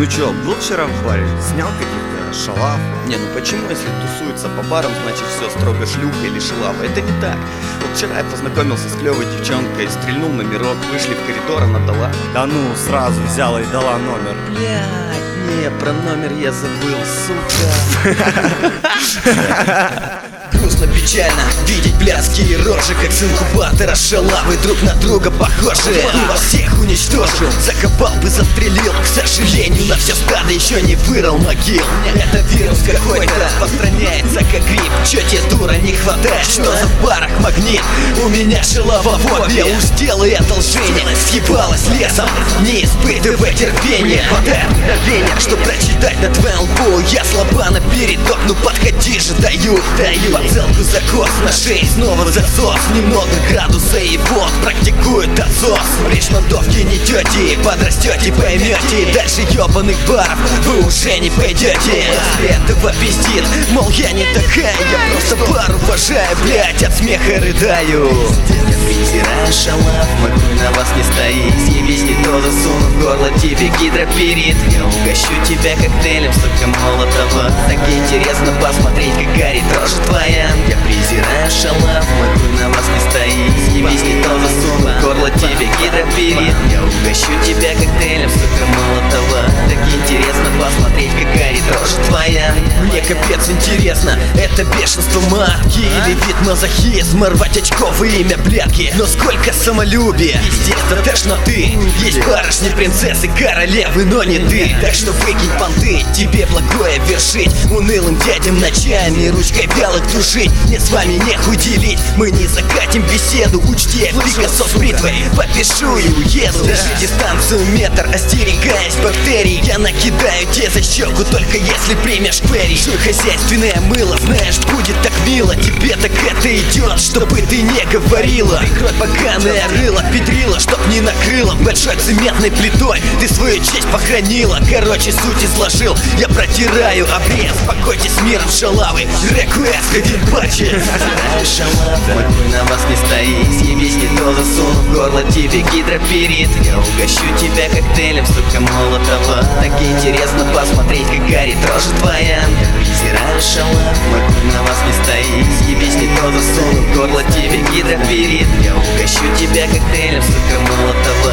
Ну чё, был вчера в баре? Снял каких-то шалав? Не, ну почему, если тусуется по барам, значит все строго шлюха или шалава? Это не так. Вот вчера я познакомился с клевой девчонкой, стрельнул номерок, вышли в коридор, она дала. Да ну, сразу взяла и дала номер. Блядь, не, про номер я забыл, сука. Грустно, печально видеть блядские рожи, как с инкубатора шалавы друг на друга похожи. И вас всех уничтожил, закопал бы, застрелил. К сожалению, на все стадо еще не вырыл могил. Это вирус какой-то распространяется как грипп. Чё тебе, дура, не хватает? Что за в барах магнит? У меня шалавофобия, уж сделай одолжение. Съебалась лесом, не испытывай терпения. Хватает мгновения, чтоб прочитать на твоем лбу. Я слаба напередок, ну подходи же, даю. Поцелку закос, на шее снова засос. Немного градуса и вот практикует отсос. В решмонтовке не тети, подрастете, поймете. И дальше ебаных баров вы уже не пойдете. После этого пиздит, мол, я не такая, я просто бар уважаю, блять, от смеха рыдаю. Я презираю шалав, мой хуй на вас не стоит. Съебись, не то засуну в горло тебе гидроперит. Я угощу тебя коктейлем, сука, молотого. Так интересно посмотреть, как горит рожа твоя. Я презираю шалав, мой хуй на вас не стоит. Съебись, не то засуну в горло тебе гидроперит. Я угощу тебя коктейлем, сука, молотого. Так интересно посмотреть, как горит рожа твоя. Мне капец интересно, это бешенство матки или вид мазохизма, рвать очковое имя блядки. Но сколько самолюбия, пиздец, да тошноты. Есть барышни, принцессы, королевы, но не ты. Так что выкинь понты, тебе благое вершить. Унылым дядям ночами ручкой вялых душить. Мне с вами нехуй делить, мы не закатим беседу. Учти, я Пикассо с бритвой попишу и уеду. Держи дистанцию метр, остерегаясь бактерий. Я накидаю тебе за щеку, только если примешь квери. Жуй хозяйственное мыло, знаешь, будет так мило. Тебе так это идет, чтобы ты не говорила. Прикрой поганое рыло, педрила, чтоб не накрыло большой цементной плитой. Ты свою честь похоронила, короче, суть изложил. Я протираю обрез, покойтесь миром шалавы. Реквест, один патчи. Шалав, мой хуй на вас не стоит. Съебись, не то засуну в горло тебе гидроперит. Я угощу тебя коктейлем, сука, молотого. Так интересно посмотреть, как горит рожа твоя. Я презираю шалав, мой хуй на вас не стоит. Съебись, не то засуну в горло тебе гидроперит. Я угощу тебя коктейлем, сука, молотого.